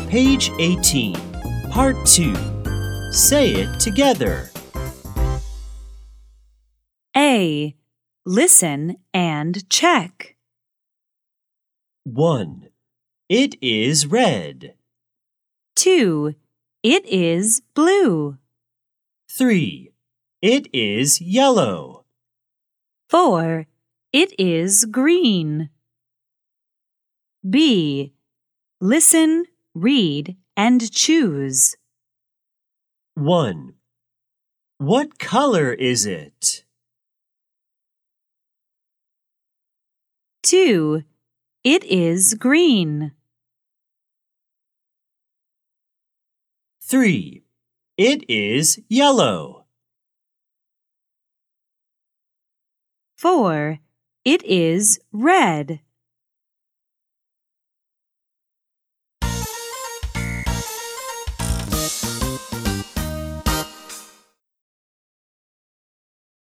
Page 18, Part 2. Say it together. A. Listen and check. 1. It is red. 2. It is blue. 3. It is yellow. 4. It is green. B. Listen, read, and choose. 1. What color is it? 2. It is green. 3. It is yellow. 4. It is red.